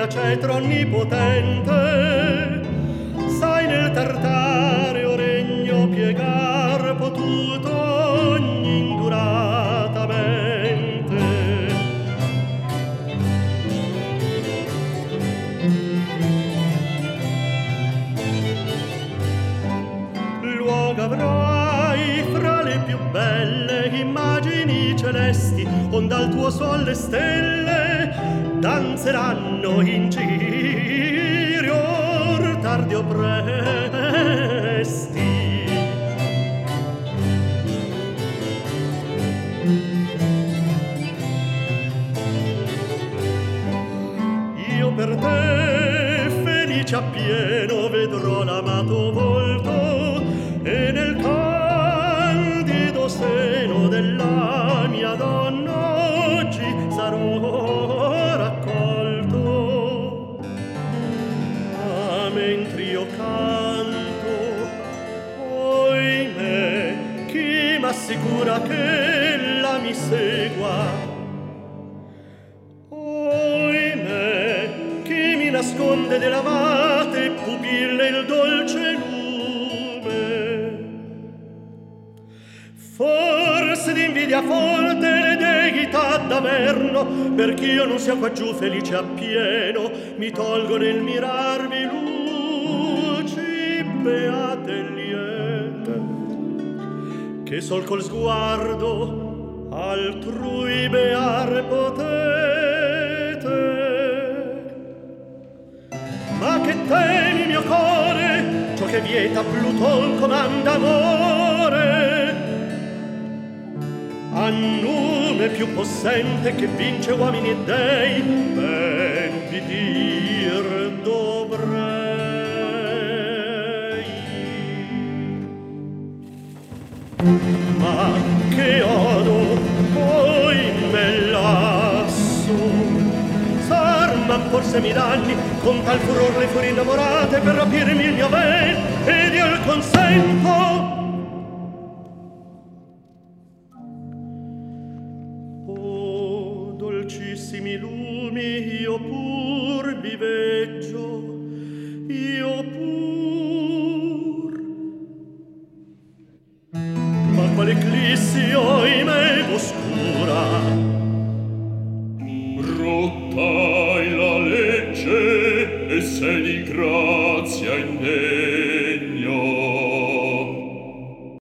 da cetro onnipotente, sai nel tartareo regno piegar potuto ogni indurata mente. Luogo avrai fra le più belle immagini celesti, onde al tuo suol le stelle danzeranno in giri or tardi o presti. Io per te felice appieno vedrò l'amato volto e nel candido seno della mia donna oggi sarò raccolto. Ma mentre io canto, oimè, chi m'assicura che ella mi segua? Oimè, chi mi nasconde dell'amate pupille il dolce lume? Forse d'invidia forte le deità d'Averno, perch'io non sia qua giù felice appieno, mi tolgo nel mirarvi luci beate e liete, che sol col sguardo altrui bear potete. Ma che temi mio core, ciò che vieta Pluton comanda amore, a nome più possente che vince uomini e dei, ben vi dir dovrei. Ma che odo poi me lasso, s'arman forse mi danni con tal furor le furie innamorate per rapirmi il mio ben ed io il consento. Dolcissimi lumi, io pur vi veggio, io pur. Ma quale eclissi, oimè, oscura? Rotta è la legge e se di grazia in